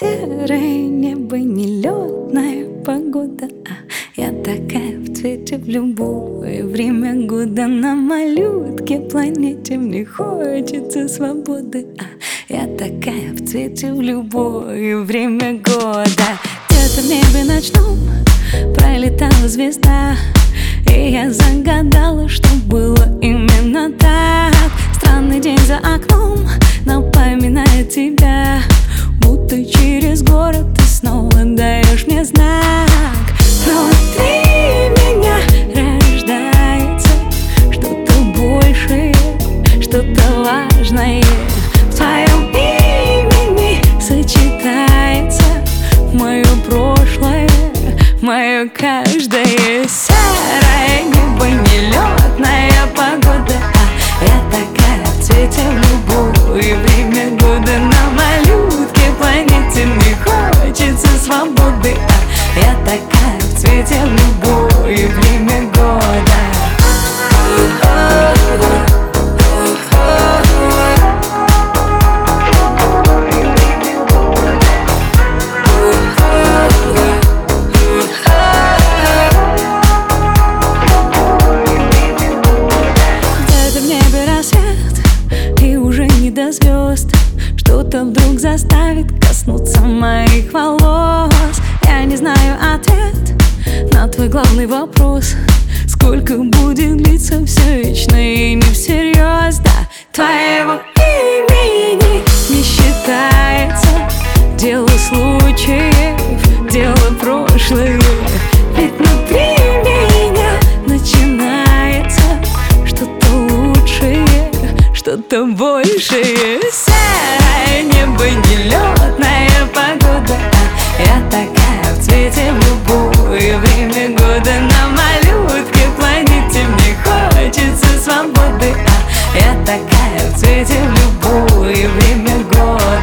Серое небо, нелетная погода, я такая в цвете в любое время года. На малютке планете мне хочется свободы, я такая в цвете в любое время года. Где-то в небе ночном пролетала звезда, и я загадала, что было именно так. Странный день за окном напоминает тебя, будто через город ты снова даешь мне знак. Внутри меня рождается что-то большее, что-то важное. В твоем имени сочетается мое прошлое, мое каждое. Серое небо, нелетная погода, я такая в цвете в любое время года. На малютке планете мне хочется свободы, я такая в цвете в любое время года. До звезд что-то вдруг заставит коснуться моих волос. Я не знаю ответ на твой главный вопрос: сколько будет длиться все вечно и не всерьез. Да, твоего имени не считается дело случаев, дело прошлое. Ведь внутри меня начинается что-то лучшее, что-то большее. Серое небо, нелетная погода, я такая в цвете в любое время года. На малютке планете мне хочется свободы, я такая в цвете в любое время года.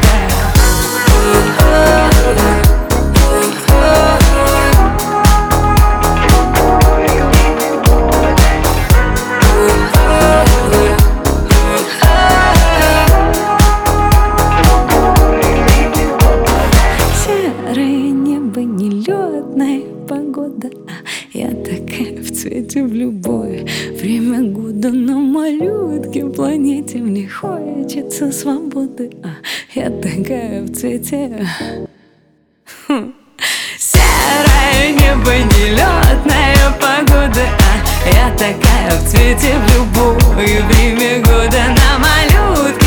Нелетная погода, я такая в цвете в любое время года. На малютке планете мне хочется свободы, я такая в цвете. Серое небо, нелетная погода, я такая в цвете в любое время года. На малютке